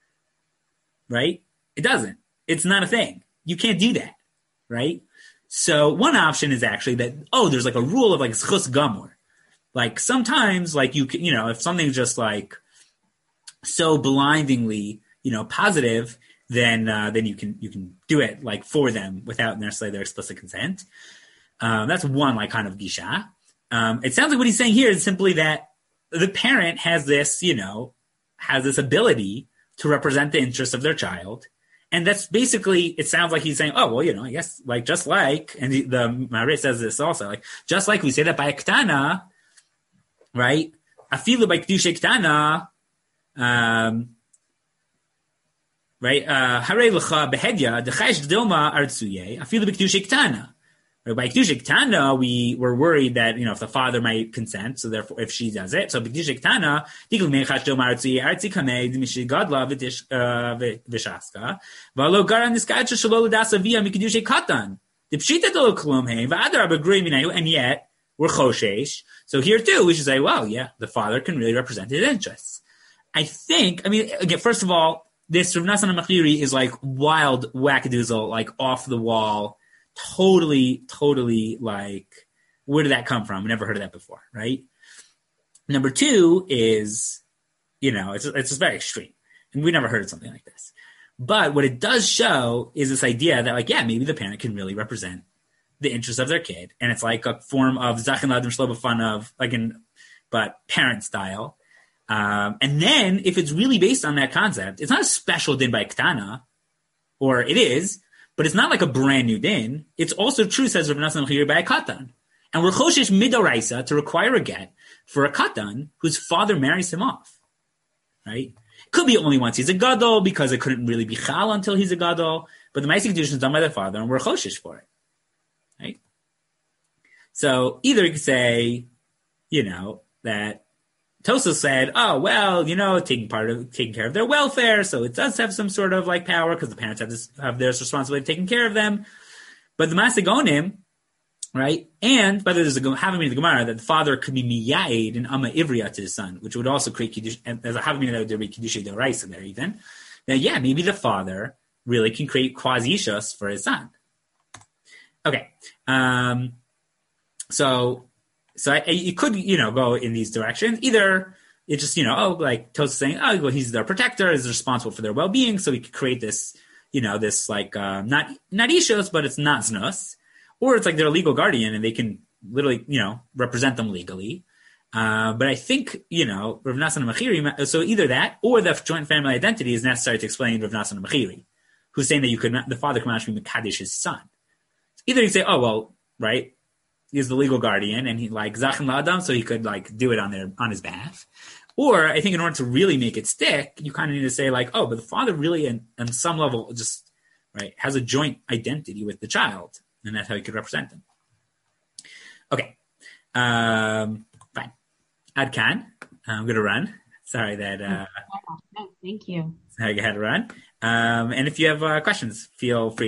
Right? It doesn't. It's not a thing. You can't do that. Right? So one option is actually that, oh, there's like a rule of like Zchus Gamor. Like sometimes, like you can, you know, if something's just like so blindingly, you know, positive, then, uh, then you can, you can do it like for them without necessarily their explicit consent. Um, that's one like kind of gisha. Um, it sounds like what he's saying here is simply that the parent has this, you know, has this ability to represent the interests of their child. And that's basically, it sounds like he's saying, oh, well, you know, I guess like just like, and the, the Ma'areh says this also, like just like we say that by a ketana, right? Afilu by Kedusha Ketana, um, right? Harei lecha behedya dechayish gdilma artzuye afilu by Kedusha Ketana. By Kedusha Ketana, we were worried that, you know, if the father might consent, so therefore, if she does it, so by Kedusha Ketana, digul mechash gdilma artzuye artzi kamei d'mishi gadla v'shaska v'alo gara niskacha shelo l'dasa via mikedusha Katan d'pshita delo klum hein v'adar b'grei minayu, and yet we're choshesh. So here too, we should say, well, yeah, the father can really represent his interests. I think, I mean, again, first of all, this Rav Nassan HaMachiri is like wild wackadoozle, like off the wall, totally, totally like, where did that come from? I never heard of that before, right? Number two is, you know, it's it's just very extreme. And we never heard of something like this. But what it does show is this idea that like, yeah, maybe the parent can really represent the interests of their kid. And it's like a form of Zachin L'Adam Shelo B'fanav, like in, but parent style. Um, and then, if it's really based on that concept, it's not a special din by Ktana, or it is, but it's not like a brand new din. It's also true, says Rav Nosson Mechiri, by a Katan. And we're choshesh midoraisa to require a get for a Katan whose father marries him off. Right? Could be only once he's a gadol, because it couldn't really be chal until he's a gadol, but the Ma'aseh Kedushin is done by the father, and we're choshesh for it. Right? So either you could say, you know, that Tosfos said, oh, well, you know, taking part of, taking care of their welfare, so it does have some sort of like power, because the parents have this, have their responsibility of taking care of them. But the Maseh Gonim, right, and whether there's a Havamina in the Gemara that the father could be miyaid in Amma Ivriya to his son, which would also create Kiddush, and there's a Havamina that would be Kiddush D'Oraisa there even, then yeah, maybe the father really can create quasi-ishus for his son. Okay. Um, so, so I, you could, you know, go in these directions. Either it's just, you know, oh, like Tosfos saying, oh, well, he's their protector, is responsible for their well-being, so he could create this, you know, this like, uh, not, not ishus, but it's not znus. Or it's like they're a legal guardian and they can literally, you know, represent them legally. Uh, but I think, you know, Rav Nosson Mechiri, so either that or the joint family identity is necessary to explain Rav Nosson Mechiri, who's saying that you could not, the father could actually Mekadesh his son. Either you say, oh, well, right, he's the legal guardian and he like Zachem La'adam, so he could like do it on their, on his behalf. Or I think in order to really make it stick, you kind of need to say like, oh, but the father really, in, on some level, just, right, has a joint identity with the child. And that's how you could represent them. Okay. Um, fine. Ad Khan. I'm going to run. Sorry that... Uh, no, thank you. I had to run. Um, and if you have uh, questions, feel free